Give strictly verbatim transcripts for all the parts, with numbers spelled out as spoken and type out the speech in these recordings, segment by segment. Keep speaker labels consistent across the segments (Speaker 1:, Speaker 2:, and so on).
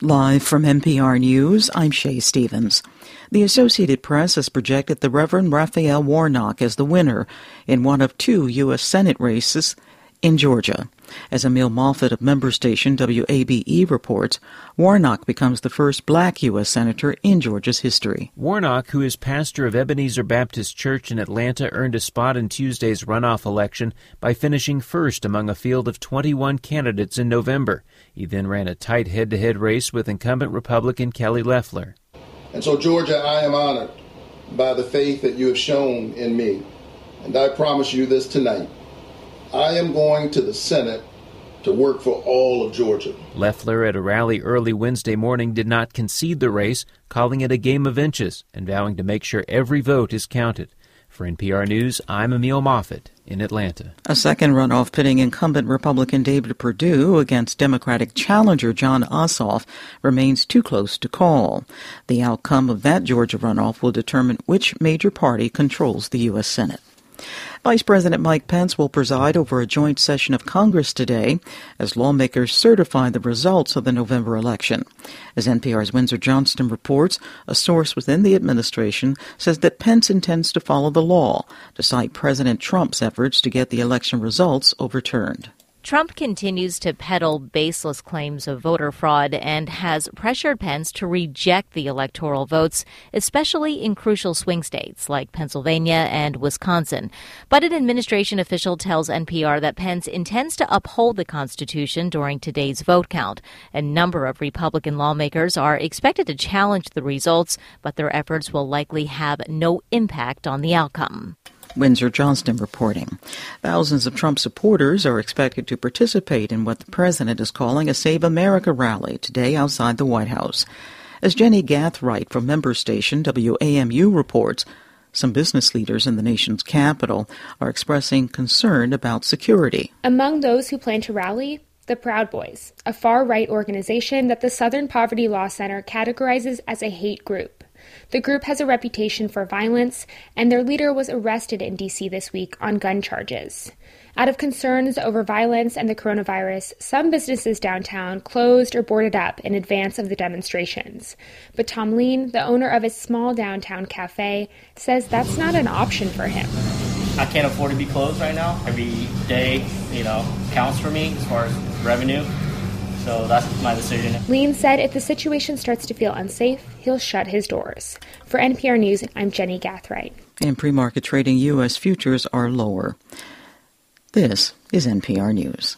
Speaker 1: Live from N P R News, I'm Shay Stevens. The Associated Press has projected the Reverend Raphael Warnock as the winner in one of two U S Senate races in Georgia. As Emil Moffitt of member station W A B E reports, Warnock becomes the first black U S senator in Georgia's history.
Speaker 2: Warnock, who is pastor of Ebenezer Baptist Church in Atlanta, earned a spot in Tuesday's runoff election by finishing first among a field of twenty-one candidates in November. He then ran a tight head-to-head race with incumbent Republican Kelly Loeffler.
Speaker 3: And so, Georgia, I am honored by the faith that you have shown in me. And I promise you this tonight. I am going to the Senate to work for all of Georgia.
Speaker 2: Loeffler at a rally early Wednesday morning did not concede the race, calling it a game of inches and vowing to make sure every vote is counted. For N P R News, I'm Emil Moffitt in Atlanta.
Speaker 1: A second runoff pitting incumbent Republican David Perdue against Democratic challenger Jon Ossoff remains too close to call. The outcome of that Georgia runoff will determine which major party controls the U S Senate. Vice President Mike Pence will preside over a joint session of Congress today as lawmakers certify the results of the November election. As N P R's Windsor Johnston reports, a source within the administration says that Pence intends to follow the law, despite President Trump's efforts to get the election results overturned.
Speaker 4: Trump continues to peddle baseless claims of voter fraud and has pressured Pence to reject the electoral votes, especially in crucial swing states like Pennsylvania and Wisconsin. But an administration official tells N P R that Pence intends to uphold the Constitution during today's vote count. A number of Republican lawmakers are expected to challenge the results, but their efforts will likely have no impact on the outcome.
Speaker 1: Windsor Johnston reporting. Thousands of Trump supporters are expected to participate in what the president is calling a Save America rally today outside the White House. As Jenny Gathright from member station W A M U reports, some business leaders in the nation's capital are expressing concern about security.
Speaker 5: Among those who plan to rally, the Proud Boys, a far-right organization that the Southern Poverty Law Center categorizes as a hate group. The group has a reputation for violence, and their leader was arrested in D C this week on gun charges. Out of concerns over violence and the coronavirus, some businesses downtown closed or boarded up in advance of the demonstrations. But Tom Lean, the owner of a small downtown cafe, says that's not an option for him.
Speaker 6: I can't afford to be closed right now. Every day, you know, counts for me as far as revenue. So that's my decision.
Speaker 5: Lean said if the situation starts to feel unsafe, he'll shut his doors. For N P R News, I'm Jenny Gathright.
Speaker 1: In pre-market trading, U S futures are lower. This is N P R News.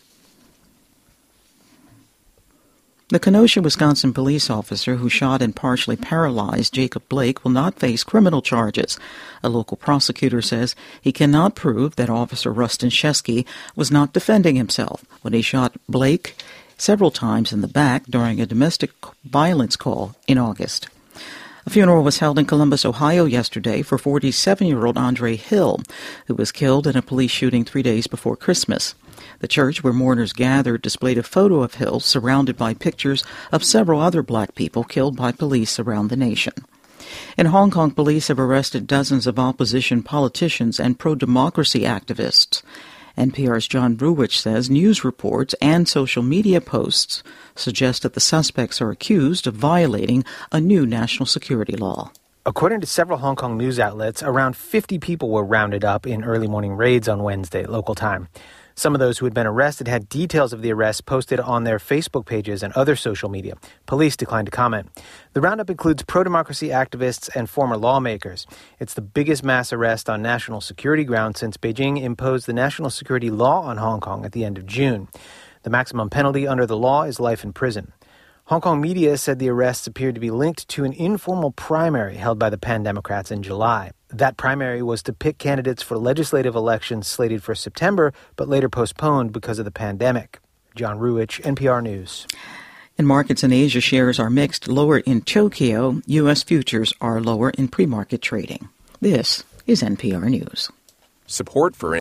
Speaker 1: The Kenosha, Wisconsin police officer who shot and partially paralyzed Jacob Blake will not face criminal charges. A local prosecutor says he cannot prove that Officer Rustin Shesky was not defending himself when he shot Blake several times in the back during a domestic violence call in August. A funeral was held in Columbus, Ohio yesterday for forty-seven-year-old Andre Hill, who was killed in a police shooting three days before Christmas. The church where mourners gathered displayed a photo of Hill surrounded by pictures of several other black people killed by police around the nation. In Hong Kong, police have arrested dozens of opposition politicians and pro-democracy activists. N P R's John Ruwich says news reports and social media posts suggest that the suspects are accused of violating a new national security law.
Speaker 7: According to several Hong Kong news outlets, around fifty people were rounded up in early morning raids on Wednesday, local time. Some of those who had been arrested had details of the arrest posted on their Facebook pages and other social media. Police declined to comment. The roundup includes pro-democracy activists and former lawmakers. It's the biggest mass arrest on national security grounds since Beijing imposed the national security law on Hong Kong at the end of June. The maximum penalty under the law is life in prison. Hong Kong media said the arrests appeared to be linked to an informal primary held by the Pan Democrats in July. That primary was to pick candidates for legislative elections slated for September, but later postponed because of the pandemic. John Ruwich, N P R News.
Speaker 1: In markets in Asia, shares are mixed. Lower in Tokyo, U S futures are lower in pre-market trading. This is N P R News.
Speaker 8: Support for